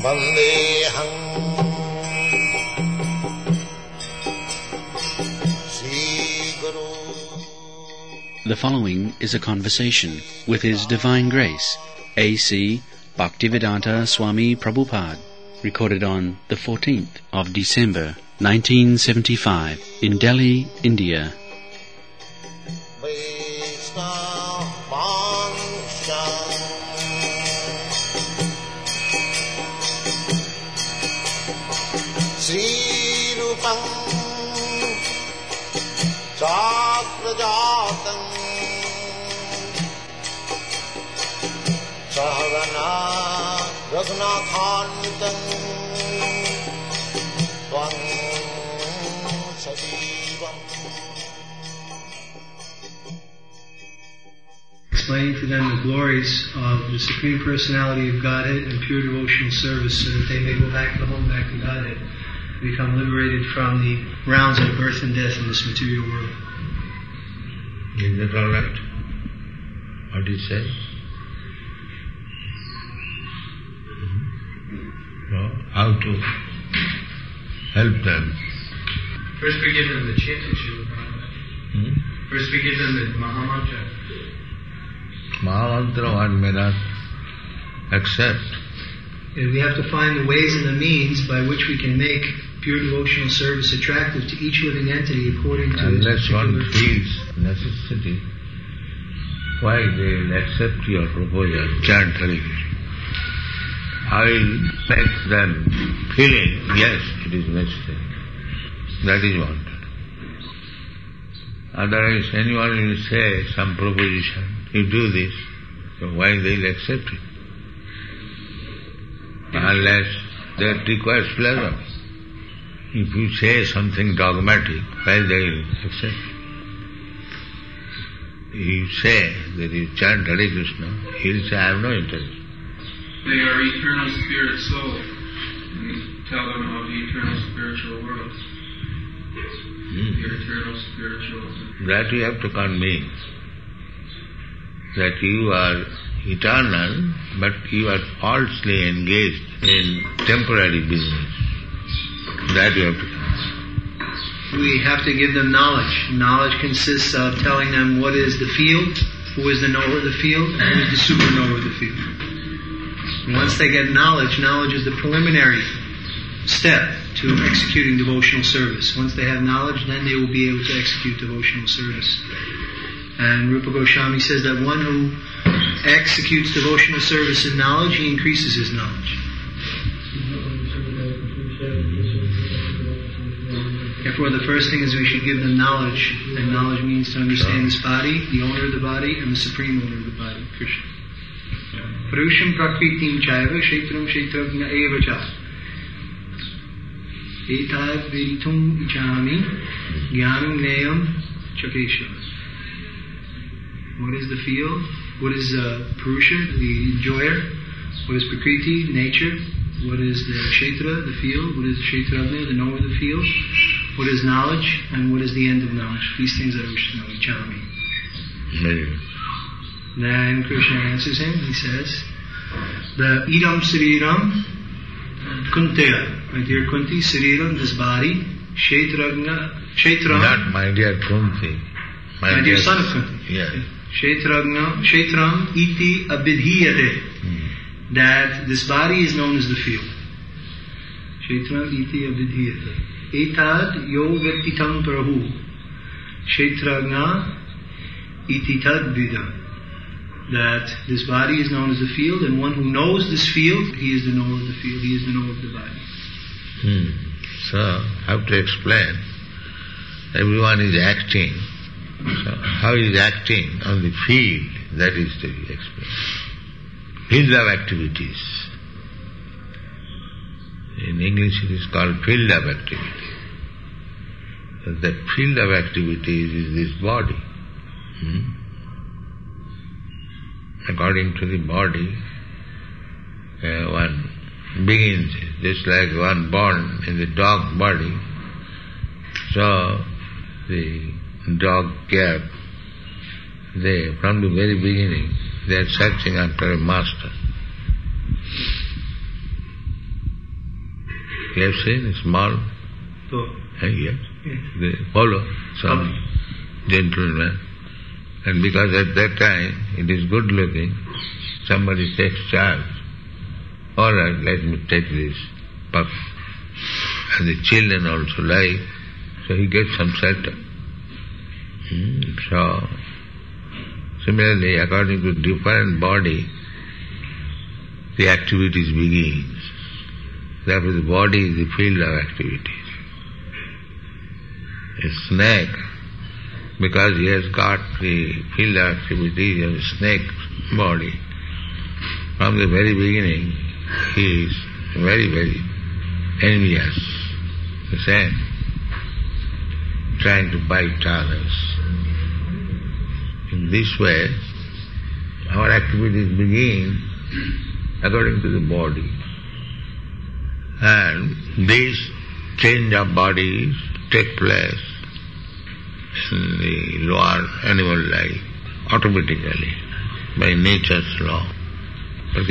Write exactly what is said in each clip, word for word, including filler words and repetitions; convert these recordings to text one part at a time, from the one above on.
Vandeham Sri Guru. The following is a conversation with His Divine Grace, A C Bhaktivedanta Swami Prabhupada, recorded on the fourteenth of December, nineteen seventy-five, in Delhi, India. Sri Rupam Chakrajatam Sahagana Raghunathanvitam Tvam Sadivam. Explaining to them the glories of the Supreme Personality of Godhead and pure devotional service so that they may go back to home, back to Godhead, become liberated from the rounds of birth and death in this material world. Is that all right? What do you say? No? How to help them? First we give them the chanting, Srila Prabhupada. Hmm? First we give them the Mahamantra. Mahamantra one may not accept. And we have to find the ways and the means by which we can make pure devotional service attractive to each living entity according to Unless its one particular feels necessity, why they will accept your proposal, chant Hare Krishna. I will make them feeling, yes, it is necessary. That is wanted. Otherwise, anyone will say some proposition, you do this, so why they will accept it? Unless that requires pleasure. If you say something dogmatic, why they will accept it? You say that you chant Hare Krishna, he will say, I have no interest. They are eternal spirit souls. And we tell them of the eternal spiritual world. Hmm. The eternal spiritual. That you have to convince. That you are eternal, but you are falsely engaged in temporary business. That you have to convince. We have to give them knowledge. Knowledge consists of telling them what is the field, who is the knower of the field, and who is the super-knower of the field. Once they get knowledge, knowledge is the preliminary step to executing devotional service. Once they have knowledge, then they will be able to execute devotional service. And Rupa Goswami says that one who executes devotional service in knowledge, he increases his knowledge. Therefore, the first thing is we should give them knowledge, and knowledge means to understand this body, the owner of the body, and the supreme owner of the body, Krishna. Purusham prakritim chaiva kshetram kshetragna eva cha etad veditum ichami jnanam neyam chakesha. What is the field? What is uh, Purusha, the enjoyer? What is Prakriti, nature? What is the Kshetra, the field? What is Kshetragna, the knower of the field? What is knowledge? And what is the end of knowledge? These things I wish to know. Ichami. Very good. Then Krishna answers him. He says, the idam sariram kunteya. My dear Kunti, sariram, this body, Kshetragna, Kshetram. Not my dear Kunti. My, my dear son of Kunti. Yes. Kshetragna, Kshetram iti abidhiyate. Hmm. That this body is known as the field. Kshetram iti abidhiyate. Etad yo vettitam prahu. Kshetragna iti tad vidam. That this body is known as the field, and one who knows this field, he is the knower of the field, he is the knower of the body. Hmm. So, I have to explain. Everyone is acting. So, how is acting on the field? That is to be explained. Field of activities. In English it is called field of activity. So that field of activities is this body. Hmm? According to the body, uh, one begins just like one born in the dog body. So the dog care, they, from the very beginning, they are searching after a master. You have seen small, So, uh, yes, yes. they follow some gentleman. And because at that time it is good looking, somebody takes charge. All right, let me take this pup. And the children also like, so he gets some shelter. Hmm. So, similarly, according to different body, the activities begins. Therefore, the body is the field of activities. A snake, because he has got the field of activities of a snake body, from the very beginning, he is very, very envious, the same, trying to bite others. In this way, our activities begin according to the body. And this change of bodies take place in the lower animal life automatically by nature's law. But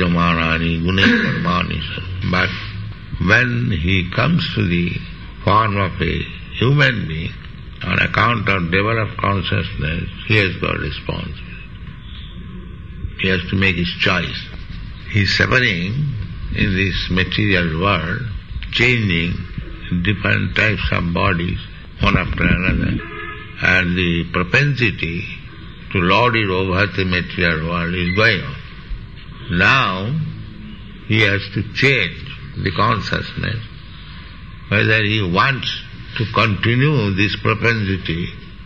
when he comes to the form of a human being, on account of developed consciousness, he has got responsibility. He has to make his choice. He is suffering in this material world, changing different types of bodies, one after another, and the propensity to lord it over the material world is going on. Now, he has to change the consciousness, whether he wants to continue this propensity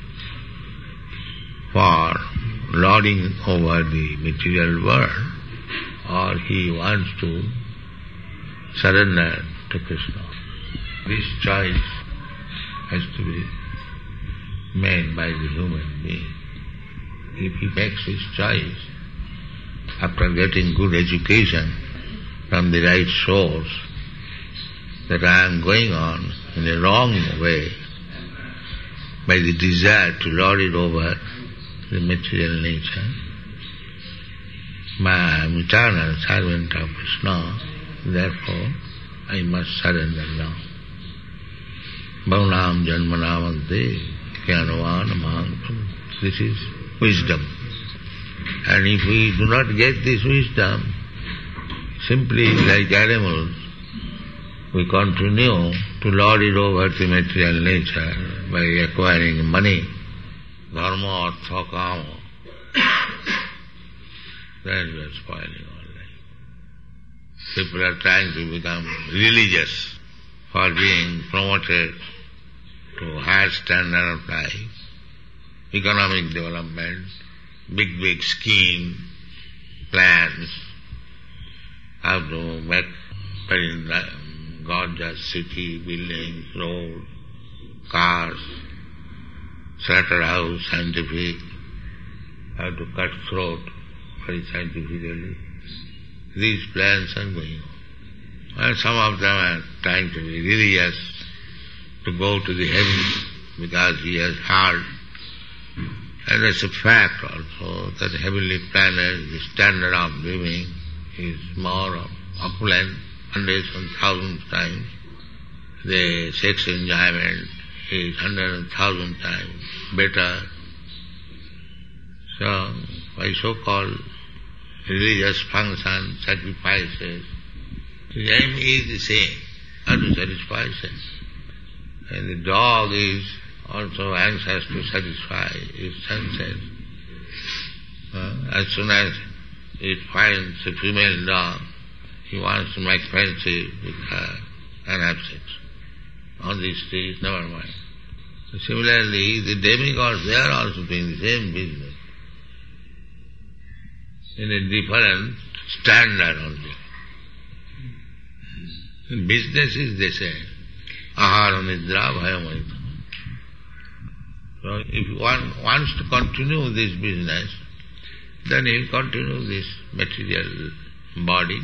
for lording over the material world, or he wants to surrender to Krishna. This choice has to be made by the human being. If he makes his choice after getting good education from the right source, that I am going on in a wrong way by the desire to lord it over the material nature, I am eternal servant of Krishna, therefore I must surrender now. Bhavanam janmanamante jnanavan maham. This is wisdom. And if we do not get this wisdom, simply like animals, we continue to lord it over the material nature by acquiring money, dharma, artha, kama. Then we are spoiling our life. People are trying to become religious for being promoted to higher standard of life, economic development, big, big scheme, plans, how to make very gorgeous city, buildings, roads, cars, slaughterhouse, scientific, how to cut throat very scientifically. These plans are going on. And some of them are trying to be religious, to go to the heavens because he has heard. And it's a fact also that the heavenly planet, the standard of living is more opulent, hundreds and thousands times. The sex enjoyment is hundred and thousand times better. So, by so-called religious functions, sacrifices, the aim is the same, how to satisfy sense. And the dog is also anxious to satisfy its senses. Uh, as soon as it finds a female dog, he wants to make friendship with her and have sex. On these streets, never mind. Similarly, the demigods, they are also doing the same business, in a different standard only. The business is the same. Ahara nidra bhayamaita. So if one wants to continue this business, then he will continue this material body.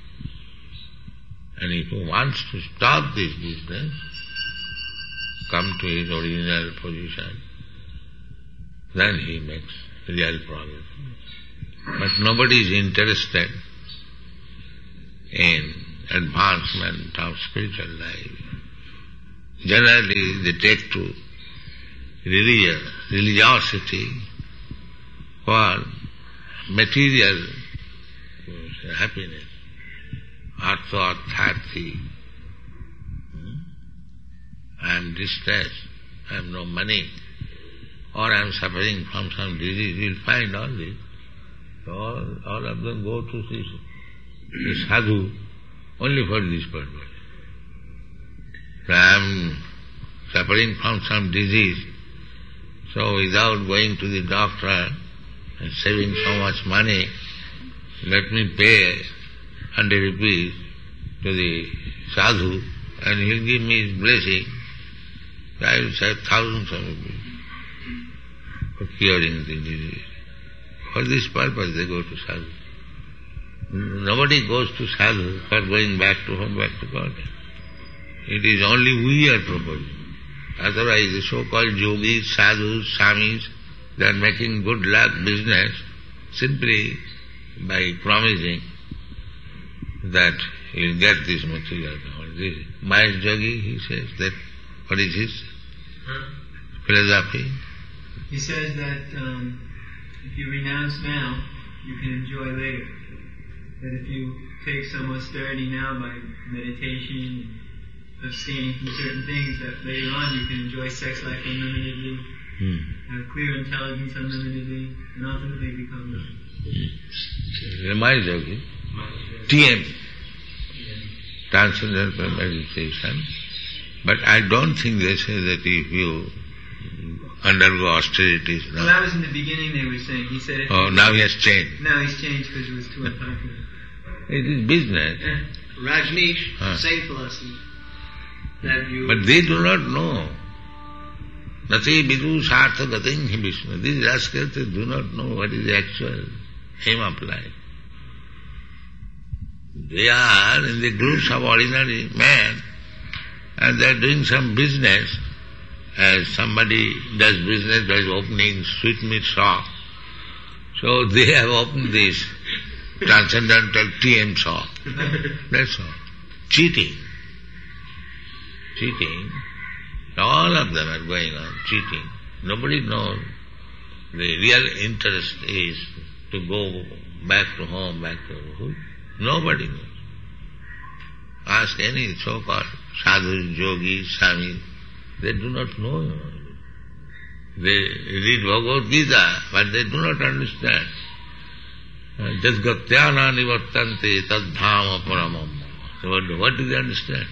And if he wants to stop this business, come to his original position, then he makes real progress. But nobody is interested in advancement of spiritual life. Generally they take to religion, religiosity for material happiness. Artha, arthati. I am distressed, I have no money, or I am suffering from some disease. You will find all this. All, all of them go to this, this sadhu only for this purpose. I am suffering from some disease, so without going to the doctor and saving so much money, let me pay one hundred rupees to the sadhu and he will give me his blessing. I will save thousands of rupees for curing the disease. For this purpose they go to sadhu. Nobody goes to sadhu for going back to home, back to God. It is only we are proposing. Otherwise the so-called yogis, sadhus, swamis, they are making good luck business simply by promising that he will get this material. This Mahesh Yogi, he says that, what is his huh? philosophy? He says that um, if you renounce now, you can enjoy later. That if you take some austerity now by meditation, abstaining from certain things, that later on you can enjoy sex life unlimitedly, hmm. have clear intelligence unlimitedly, and ultimately become the Mahesh Yogi, T M, Transcendental Meditation. But I don't think they say that if you undergo austerities now. Well, that was in the beginning they were saying. He said... Oh, now he has changed. Now he's changed because it was too unpopular. It is business. Yeah. Rajneesh, huh. same philosophy. That you... But they do not know. Nati vidu sartha gating hi Vishnu. These rascals do not know what is the actual aim of life. They are in the groups of ordinary men and they are doing some business, as somebody does business by opening sweetmeat shop. So they have opened this transcendental T M shop. That's all. Cheating. Cheating. All of them are going on cheating. Nobody knows. The real interest is to go back to home, back to home. Nobody knows. Ask any so-called sadhus, yogis, swamis, they do not know. They read Bhagavad Gita, but they do not understand. Jasgatyana nivartante tadbhama paramam. What, what do they understand?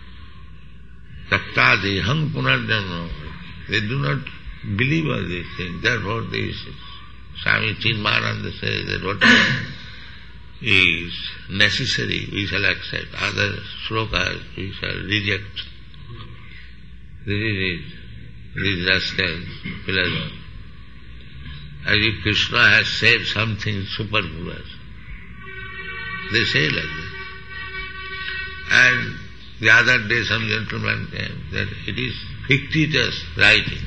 Taktadi hang punarjanam. They do not believe all these things. Therefore, this Swami Chinmayananda says that whatever is necessary, we shall accept. Other slokas, we shall reject. This is it. This rascal philosophy. As if Krishna has said something superfluous. They say like that. And the other day some gentleman came that it is fictitious writing.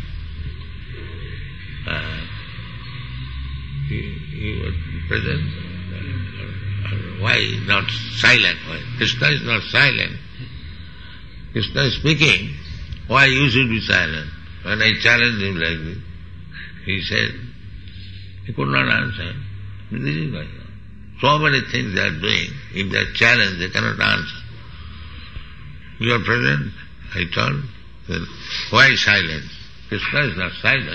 Uh, he, he was present. Why not silent? Why? Krishna is not silent. Krishna is speaking. Why you should be silent? When I challenged him like this, he said, he could not answer. This is going on. So many things they are doing. If they are challenged, they cannot answer. You are present? I told. Then why silent? Krishna is not silent.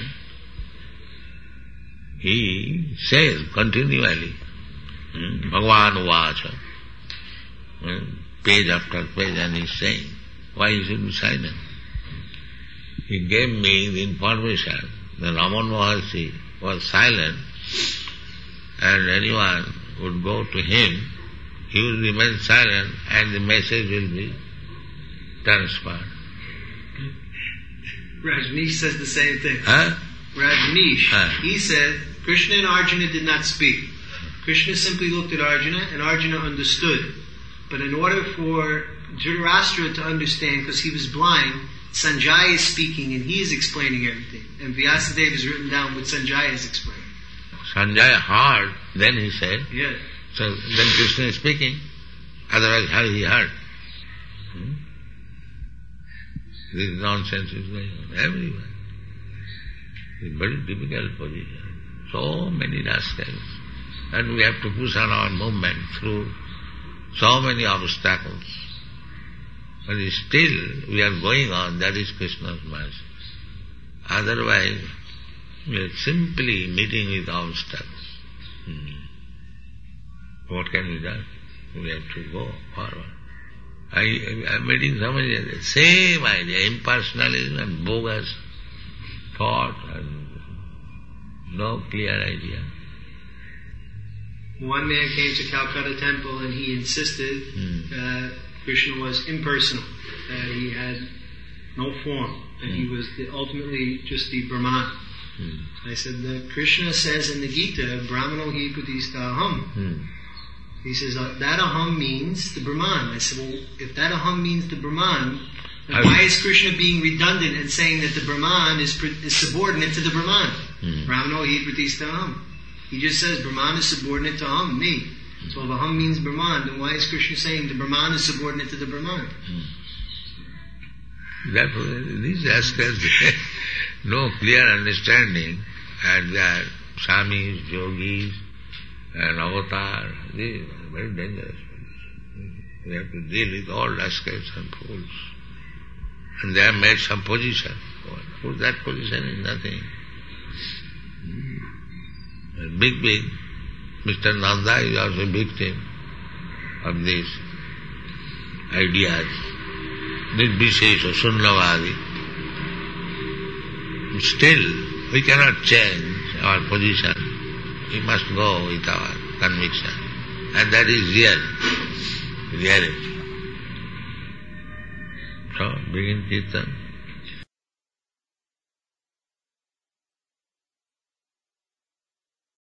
He says continually, hmm? Bhagavan Vacha, hmm? page after page, and he is saying, why you should be silent? He gave me the information that Raman Maharshi was silent, and anyone would go to him, he will remain silent, and the message will be transferred. Rajneesh says the same thing. Huh? Rajneesh, huh? he said, Krishna and Arjuna did not speak. Krishna simply looked at Arjuna, and Arjuna understood. But in order for Dhritarashtra to understand, because he was blind, Sanjaya is speaking and he is explaining everything. And Vyasadeva is written down what Sanjaya is explaining. Sanjaya heard, then he said. Yeah. So then Krishna is speaking. Otherwise, how he heard? Hmm? This nonsense is going on everywhere. It's a very difficult position. So many rascals. And we have to push on our movement through so many obstacles. But still we are going on, that is Krishna's mercy. Otherwise, we are simply meeting with obstacles. Hmm. What can be done? We have to go forward. I am meeting somebody, the same idea, impersonalism and bogus thought and no clear idea. One man came to Calcutta Temple and he insisted Hmm. that Krishna was impersonal, that he had no form, that he was the, ultimately just the Brahman. Hmm. I said that Krishna says in the Gita, Brahmano hi pratista aham. Hmm. He says uh, that aham means the Brahman. I said, well, if that aham means the Brahman, then why is Krishna being redundant and saying that the Brahman is, is subordinate to the Brahman? Hmm. Brahmano hi pratista aham. He just says Brahman is subordinate to aham, me. So if aham means Brahman, then why is Krishna saying the Brahman is subordinate to the Brahman? Therefore, these rascals no clear understanding, and they are Swamis, yogis, and avatar. These are very dangerous. We have to deal with all rascals and fools. And they have made some position. For that position is nothing. Big, big. Mister Nanda is also a victim of these ideas. This Vishesha, Sunnavadi. Still, we cannot change our position. We must go with our conviction. And that is real, reality. So, begin Kirtan.